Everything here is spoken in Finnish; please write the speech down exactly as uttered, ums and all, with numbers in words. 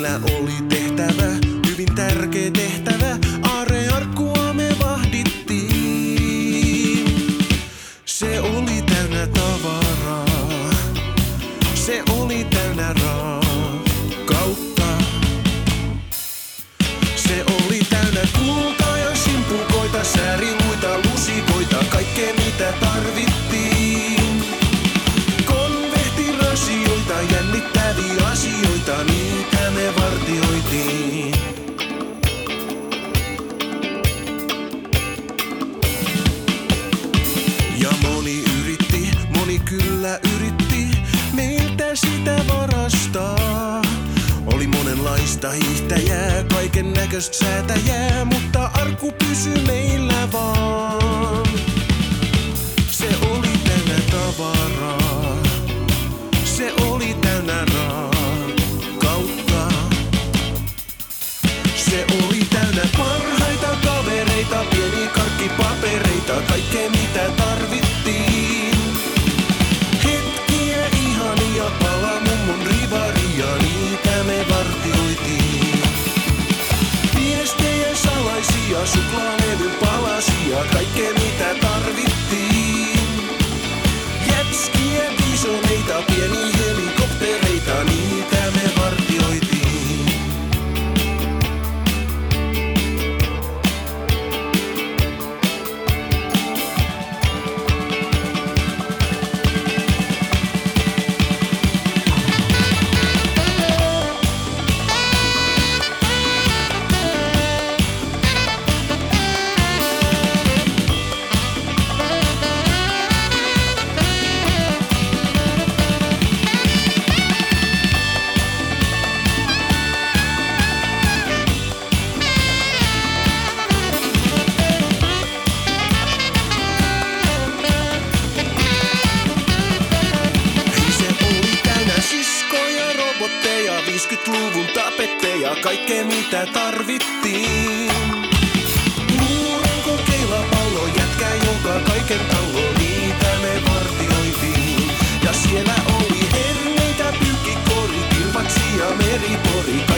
Meillä oli tehtävä, hyvin tärkeä tehtävä. Aarrearkkua me vahdittiin. Se oli täynnä tavaraa. Se oli täynnä rakkautta. Se oli täynnä kultaa ja simpukoita, sääriluita, lusikoita, kaikkea mitä tarvittiin. Konvehtirasioita, jännittäviä asioita, niitä me vartioitiin. Ja moni yritti, moni kyllä yritti meiltä sitä varastaa. Oli monenlaista hiihtäjää, kaiken näköistä säätäjää, mutta arkku pysyi meillä vaan. Se oli täynnä tavaraa, se oli täynnä rakkautta. Se oli täynnä parhaita kavereita, pieni karkkipapereita, kaikkea mitä tarvittiin. Hetkiä ihania, pala mummon rivaria, niitä me vartioitiin. Viestejä salaisia, suklaalevyn palasia, kaikkea mitä tarvittiin. Jätskiä, bisoneita, pieni helikoptereita, niitä me vartioitiin. viisikymmentäluvun tapetteja, kaikkea mitä tarvittiin. Luuranko, keilapallo, jätkä, joka kaiken tallo, niitä me vartioitiin. Ja siellä oli herneitä, pyykkikori, kilpatsia, meripori.